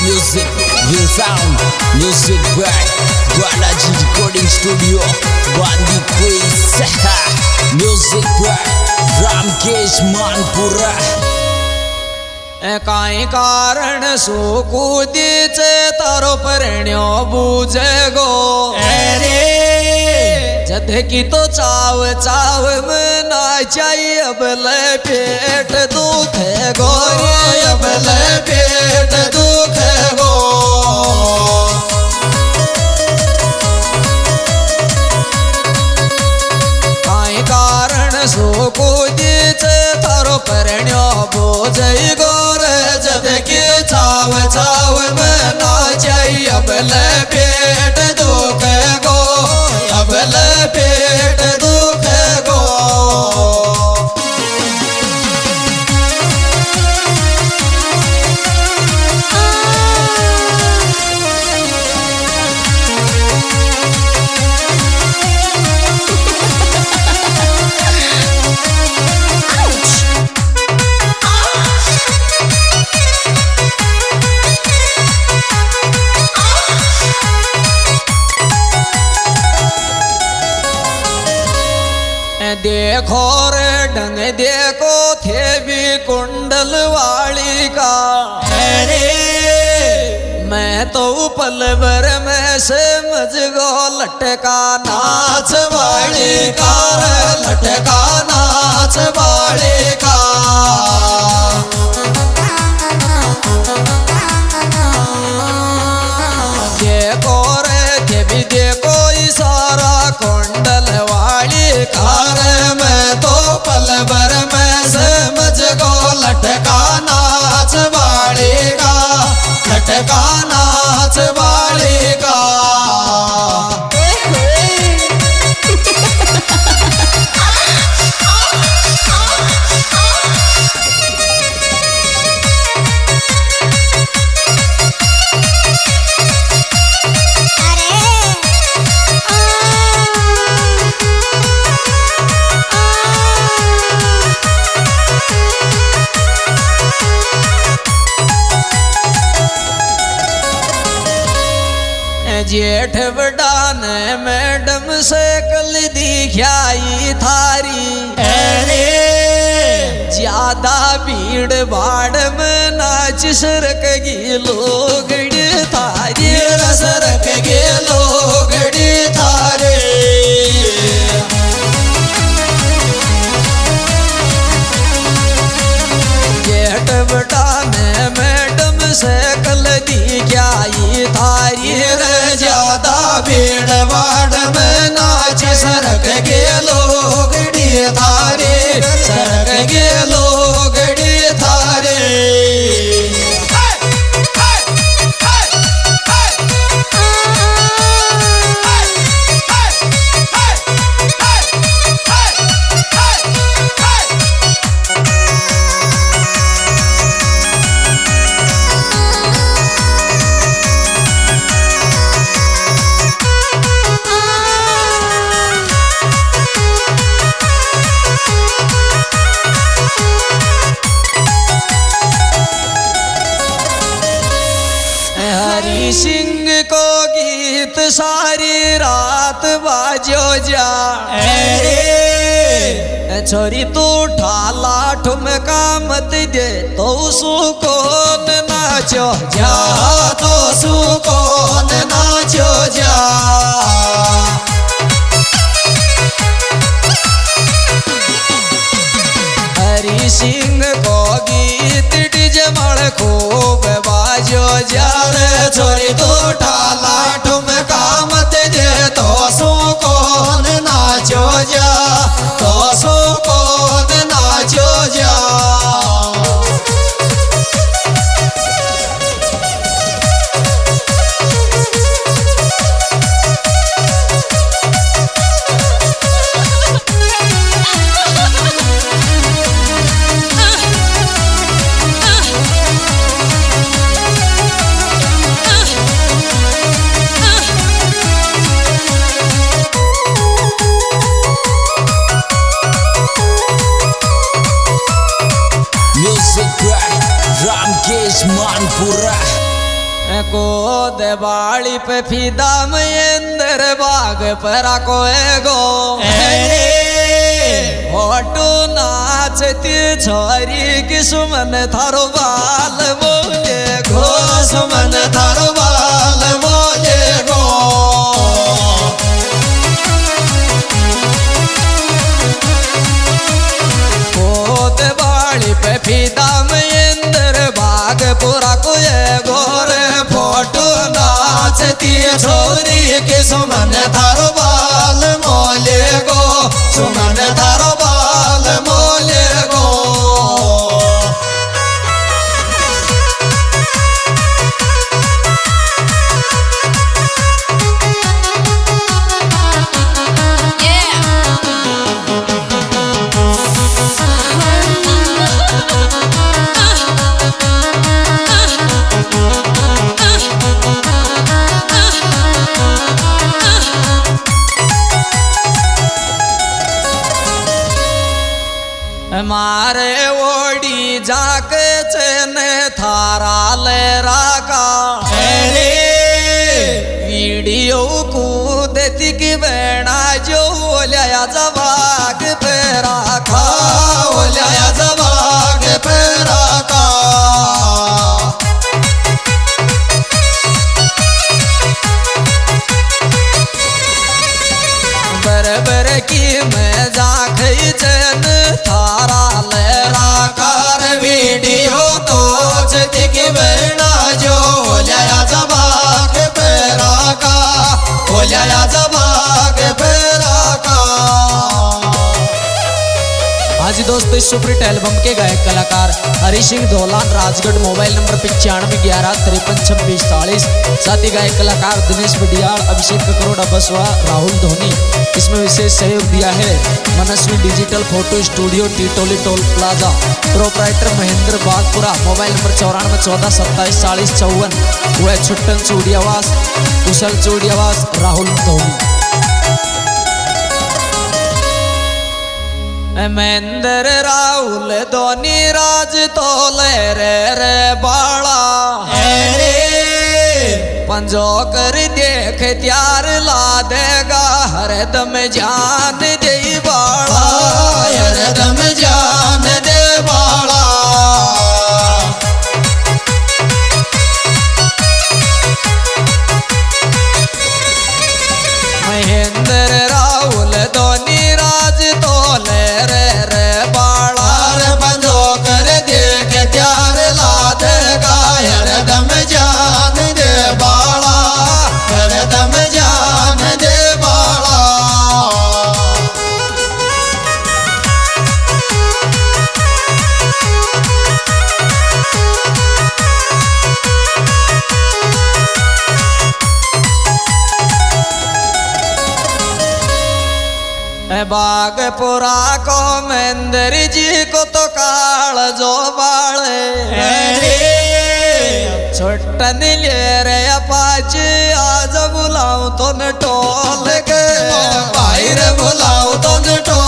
music, real sound, music by Balaji Recording Studio, Bandi Quiz, music by Ramkesh Manpura. काई कारण सुकुदीचे तारो परण्यो बुझे गो अरे जद की तो चाव चाव मना चाहिए अब ले पेट दुख गो अब ले पेट दुख गो काई कारण सुकुदीचे तारो परण्यो बुझे गो चाव चाव मना चाहिए अब ले पेट दुख गो अब ले पेट दुख गो देखो रे ढंग देखो थे भी कुंडल वाली का अरे मैं तो पल भर में से मजगो लटका नाच वाली का लटका नाच वाली का देखो रे थे भी देखो इशारा कुंडल वाली कार में तो पल भर में समझ को लटका नाच वाली का लटका नाच वाली का जेठ बड़ान मैडम से कल दिखाई थारी अरे ज्यादा भीड़ भाड़ में नाच सरक गी लोगड़ी थारी सरक गे लोगड़ी थारे जेठ बड़ान मैडम से कल दिखाई थारी ज्यादा भीड़ भाड़ में नाच सरक गे लोगड़ी थारे सरक गे लोगड़ी थारे सिंह को गीत सारी रात बाजो जा छोरी तू ठाला ठुमका मत दे तो सुकोन नाचो जा तो सुकोन नाचो जा हरी सिंह को गीत डीजे मड़ खूब बाजो जाल छोरी तो ठाला ठुमका मत दे तो सुकोन नाचो जा तो सुकोन नाचो जा को दिवाली पे फीदा महेंद्र बाग पर को एगो फोटो नाचती छोरी की सुमन थारो बाल बोले गो सुमन थारो बाल बोले गो दिवाली पे फीदा महेंद्र बाग पूरा को गोर फोटो नाचती छोरी के सुमन थारो बाल मोले गो सुमन थारो बाल मोले गो मारे ओडी जाके चेन थारा ले राका वीडियो को देती की बेड़ा जो लिया जवाग पे राखा लिया जवाग पे राखा बर की मैं जाखई चैन थारा ले राकार वीडियो तो जदिक बेड़ा जो लिया जबाग पे राका लिया जबाग पे राका। आज दोस्तों इस सुपरहिट एल्बम के गायक कलाकार हरि सिंह धौलान राजगढ़ मोबाइल नंबर 9511532640 साथ ही गायक कलाकार दिनेश बडियाल अभिषेक ककरोड़ा बसवा राहुल धोनी। इसमें विशेष सहयोग दिया है Manasvi digital photo studio Titoli toll plaza proprietor Mahendra Bagpura mobile number 9414274054 वह छुट्टन चूड़ियावास कुशल चूड़ियावास राहुल धोनी। महेंद्र राहुल धोनी राज तो ले रे बाड़ा पंजो कर देख त्यार ला देगा हरदम जान दे बाड़ा हरदम जान दे बाड़ा। महेंद्र राहुल धोनी राज तो ले रे बाड़ा पंजो कर देख त्यार ला देगा हरदम जान दे बाड़ा हरदम जान दे बाड़ा। बागपुरा को महेंद्र जी को तो काल जो बाड़े छोटन ले रे अपाच आज बुलाऊं तो न टोल के बाहर बुलाऊं तो न टोल